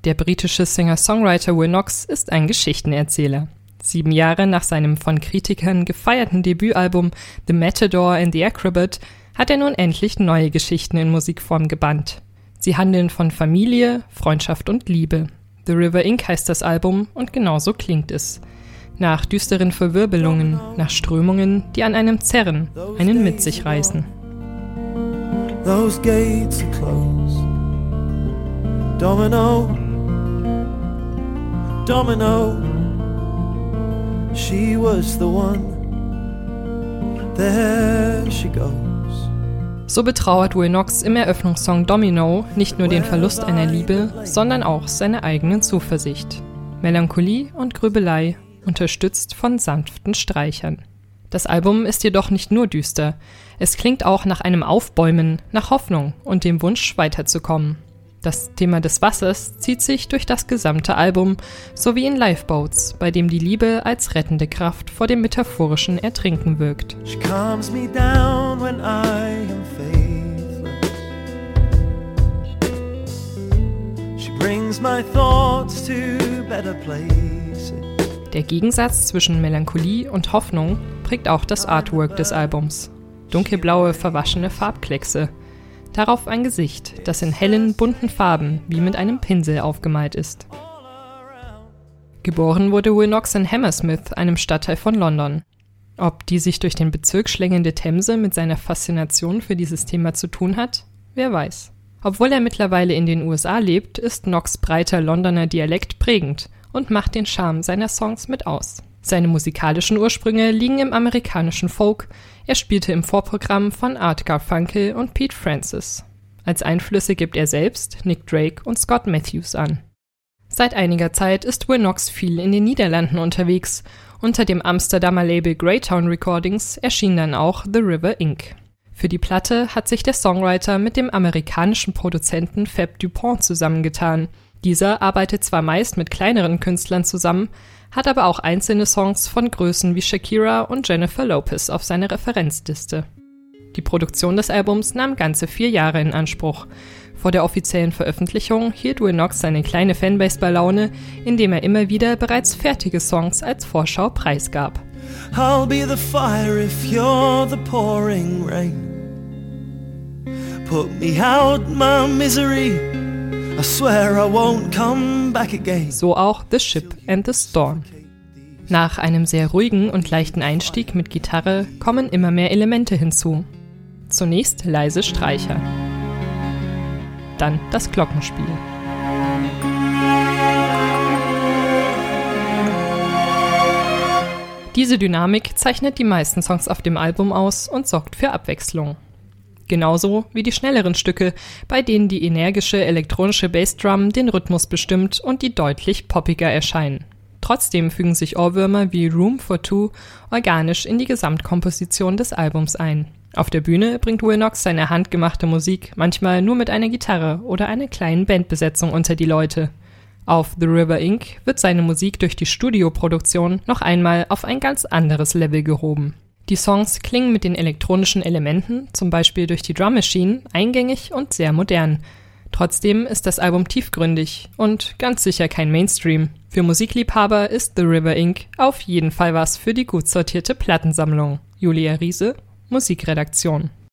Der britische Singer-Songwriter Will Knox ist ein Geschichtenerzähler. 7 Jahre nach seinem von Kritikern gefeierten Debütalbum The Matador and the Acrobat hat er nun endlich neue Geschichten in Musikform gebannt. Sie handeln von Familie, Freundschaft und Liebe. The River Ink heißt das Album und genauso klingt es. Nach düsteren Verwirbelungen, nach Strömungen, die an einem zerren, einen mit sich reißen. Those gates are closed. Domino, domino, she was the one. There she goes. So betrauert Will Knox im Eröffnungssong Domino nicht nur den Verlust einer Liebe, sondern auch seine eigene Zuversicht. Melancholie und Grübelei, unterstützt von sanften Streichern. Das Album ist jedoch nicht nur düster. Es klingt auch nach einem Aufbäumen, nach Hoffnung und dem Wunsch, weiterzukommen. Das Thema des Wassers zieht sich durch das gesamte Album, sowie in Lifeboats, bei dem die Liebe als rettende Kraft vor dem metaphorischen Ertrinken wirkt. She calms me down when I am faithless. She brings my thoughts to better places. Der Gegensatz zwischen Melancholie und Hoffnung prägt auch das Artwork des Albums. Dunkelblaue, verwaschene Farbkleckse. Darauf ein Gesicht, das in hellen, bunten Farben wie mit einem Pinsel aufgemalt ist. Geboren wurde Will Knox in Hammersmith, einem Stadtteil von London. Ob die sich durch den Bezirk schlängelnde Themse mit seiner Faszination für dieses Thema zu tun hat? Wer weiß. Obwohl er mittlerweile in den USA lebt, ist Knox' breiter Londoner Dialekt prägend und macht den Charme seiner Songs mit aus. Seine musikalischen Ursprünge liegen im amerikanischen Folk. Er spielte im Vorprogramm von Art Garfunkel und Pete Francis. Als Einflüsse gibt er selbst Nick Drake und Scott Matthews an. Seit einiger Zeit ist Will Knox viel in den Niederlanden unterwegs. Unter dem Amsterdamer Label Greytown Recordings erschien dann auch The River Ink. Für die Platte hat sich der Songwriter mit dem amerikanischen Produzenten Fab Dupont zusammengetan. Dieser arbeitet zwar meist mit kleineren Künstlern zusammen, hat aber auch einzelne Songs von Größen wie Shakira und Jennifer Lopez auf seiner Referenzliste. Die Produktion des Albums nahm ganze 4 Jahre in Anspruch. Vor der offiziellen Veröffentlichung hielt Will Knox seine kleine Fanbase bei Laune, indem er immer wieder bereits fertige Songs als Vorschau preisgab. I'll be the fire if you're the pouring rain. Put me out my misery. I swear I won't come back again. So auch The Ship and the Storm. Nach einem sehr ruhigen und leichten Einstieg mit Gitarre kommen immer mehr Elemente hinzu. Zunächst leise Streicher. Dann das Glockenspiel. Diese Dynamik zeichnet die meisten Songs auf dem Album aus und sorgt für Abwechslung. Genauso wie die schnelleren Stücke, bei denen die energische elektronische Bassdrum den Rhythmus bestimmt und die deutlich poppiger erscheinen. Trotzdem fügen sich Ohrwürmer wie Room for Two organisch in die Gesamtkomposition des Albums ein. Auf der Bühne bringt Will Knox seine handgemachte Musik manchmal nur mit einer Gitarre oder einer kleinen Bandbesetzung unter die Leute. Auf The River Ink wird seine Musik durch die Studioproduktion noch einmal auf ein ganz anderes Level gehoben. Die Songs klingen mit den elektronischen Elementen, zum Beispiel durch die Drum Machine, eingängig und sehr modern. Trotzdem ist das Album tiefgründig und ganz sicher kein Mainstream. Für Musikliebhaber ist The River Ink auf jeden Fall was für die gut sortierte Plattensammlung. Julia Riese, Musikredaktion.